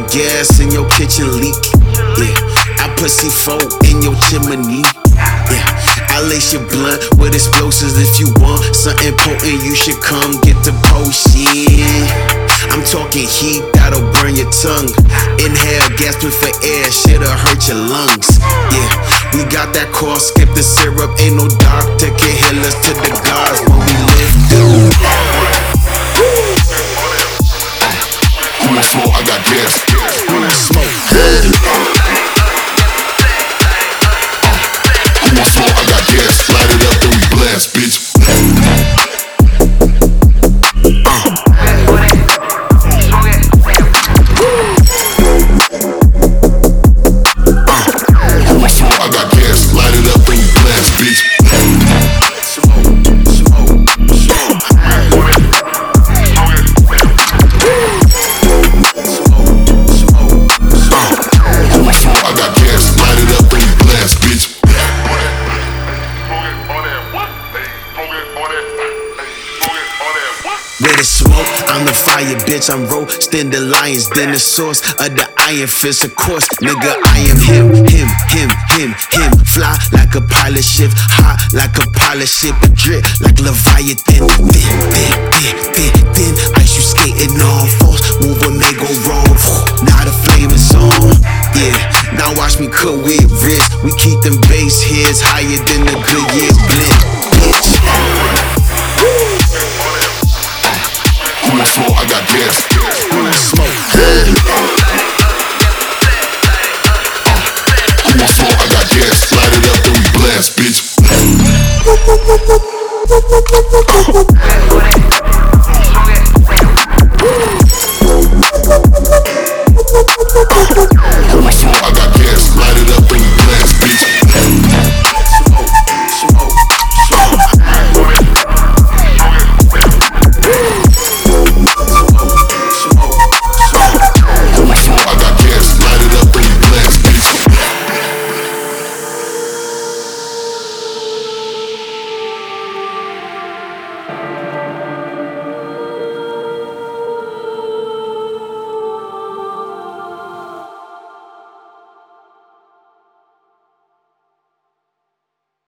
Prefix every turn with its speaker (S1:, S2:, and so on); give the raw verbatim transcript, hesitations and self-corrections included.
S1: gas in your kitchen leak. Yeah, I put C four in your chimney. Yeah, I lace your blunt with explosives. If you want something potent, you should come get the potion. I'm talking heat that'll burn your tongue. Inhale, gasping for air, shit'll hurt your lungs. Yeah, we got that cough, skip the syrup. Ain't no doctor can heal us to the gods when we live through.
S2: On the floor, I got gas.
S1: On the smoke.
S2: On the floor, I got gas. Light it up, then we blast, bitch.
S1: With the smoke, I'm the fire, bitch. I'm roasting the lions, then the source of the iron fist. Of course, nigga, I am him, him, him, him, him. Fly like a pilot ship, hot like a pilot ship, drip like Leviathan. Thin, thin, thin, thin, thin. Ice you skating on, false move when they go wrong. Now the flame is on, yeah. Now watch me cook with wrist. We keep them bass hits higher than the Goodyear blend, bitch.
S2: On the floor, I got gas.
S1: On the smoke.
S2: On the floor, I got gas. Light it up, then we blast, bitch.